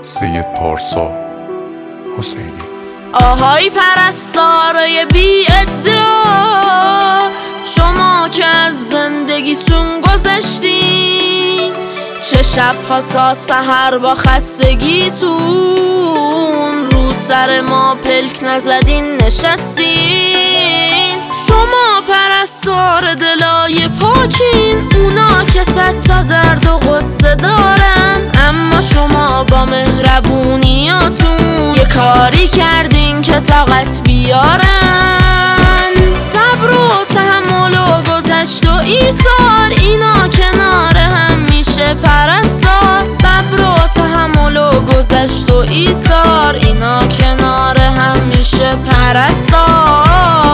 سید پارسا حسینی. آهای پرستارای بی ادعا، شما که از زندگیتون گذشتین، چه شبها تا سحر با خستگیتون رو سر ما پلک نزدین نشستین. شما پرستار دلای پاکین، اونا که صد تا درد و غصه دارن، اما شما با مهربونیاتون یه کاری کردین که طاقت بیارن. صبر و تحمل و گذشت و ایثار، اینا کنار هم میشه پرستار. صبر و تحمل و گذشت و ایثار، اینا کنار هم میشه پرستار.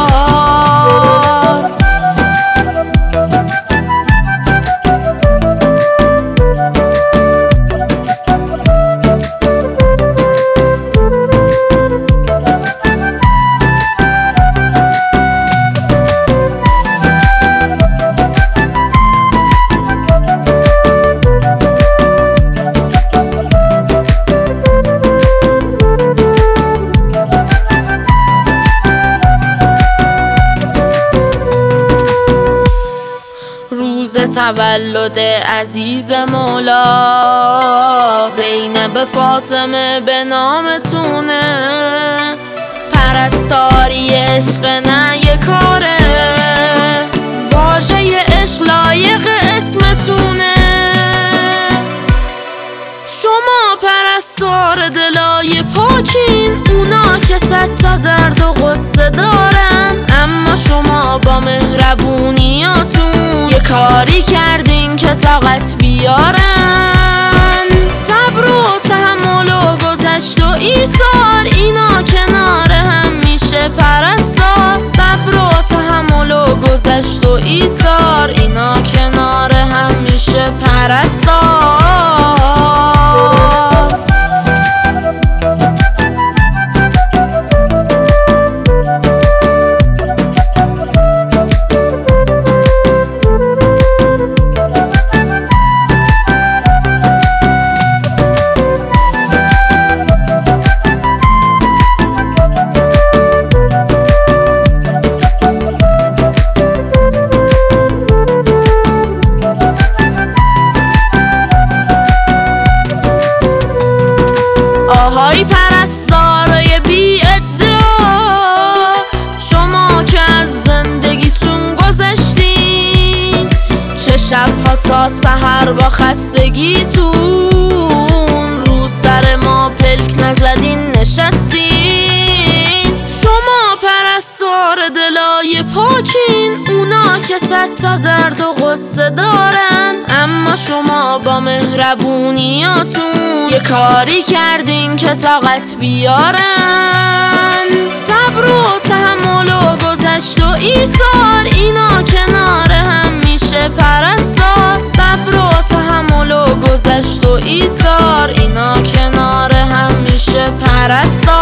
روز تولد عزیز مولا، زینب فاطمه به نامتونه. پرستاری عشق نه یه کاره، واژه عشق لایق اسمتونه. شما پرستار دلای پاکین، اونا که صد تا درد و غصه دارن، اما شما با مهربونیاتون یه کاری کردین که طاقت بیارن. صبر و تحمل و گذشت و ایثار، اینا کنار هم میشه پرستار. صبر و تحمل و گذشت و ایثار، اینا کنار هم میشه پرستار. آهای پرستارای بی ادعا، شما که از زندگیتون گذشتین، چه شبها تا سحر با خستگیتون رو سر ما پلک نزدین نشستین. شما پرستار دلای پاکین، اونا که صد تا درد و غصه دارن، اما شما با مهربونیاتون یه کاری کردین که طاقت بیارن. صبر و تحمل و گذشت و ایثار، اینا کنار هم میشه پرستار. صبر و تحمل و گذشت و ایثار، اینا کنار هم میشه پرستار.